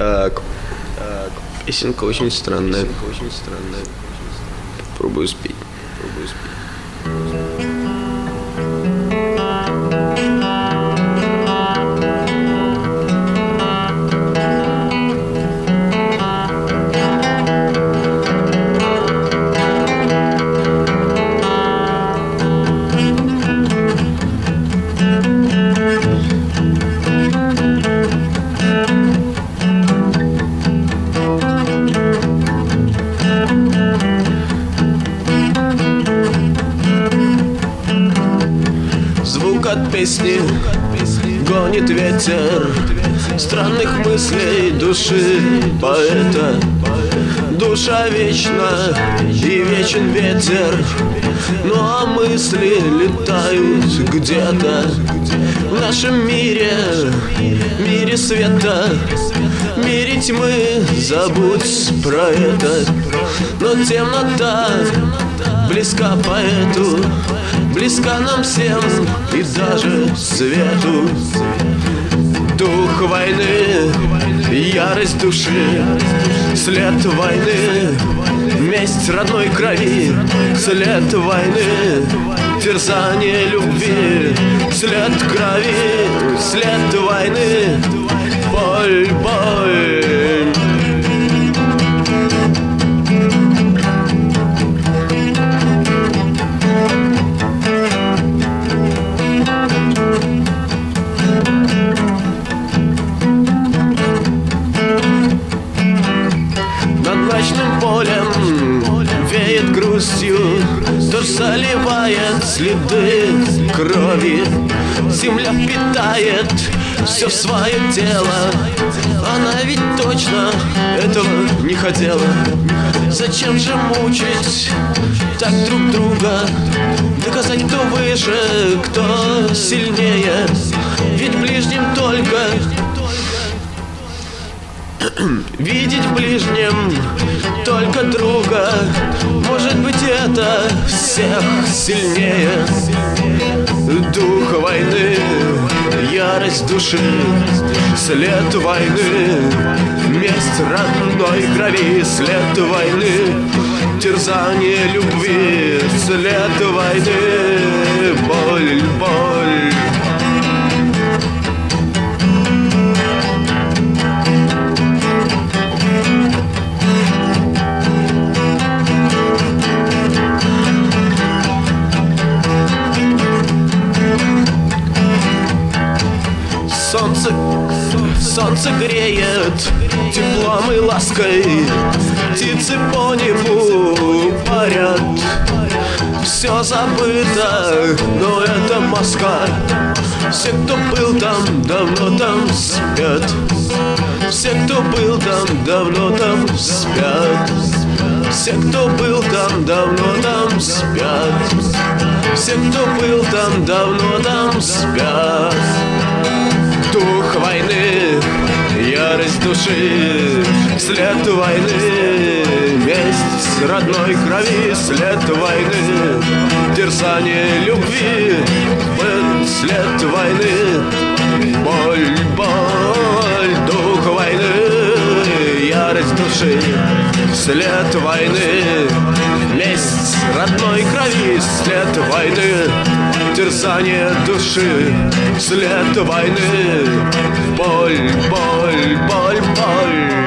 Песенка очень странная. Попробую спеть. Звук от песни гонит ветер странных мыслей души поэта. Душа вечна и вечен ветер, ну а мысли летают где-то в нашем мире, мире света, мире тьмы. Забудь про это, но темнота близка поэту, близка нам всем и даже свету. Дух войны, ярость души, след войны, месть родной крови, след войны, терзание любви, след крови, след войны, боль, боль. Ночным полем веет грустью, дождь заливает следы крови. Земля впитает все в свое тело, она ведь точно этого не хотела. Зачем же мучить так друг друга, доказать, кто выше, кто сильнее? Ведь ближним только видеть в ближнем только друга. Может быть, это всех сильнее. Дух войны, ярость души, след войны, месть родной крови, след войны, терзание любви, след войны, боль, боль. Солнце греет теплом и лаской, птицы по небу парят. Все забыто, но это Москва. Все, кто был там, давно там спят. Все, кто был там, давно там спят. Все, кто был там, давно там спят. Все, кто был там, давно там спят. Дух войны, ярость души, след войны, месть родной крови, след войны, терзание любви, след войны, боль, боль. Дух войны, ярость души, след войны, месть родной крови, след войны, терзание души, след войны, боль, боль, боль, боль.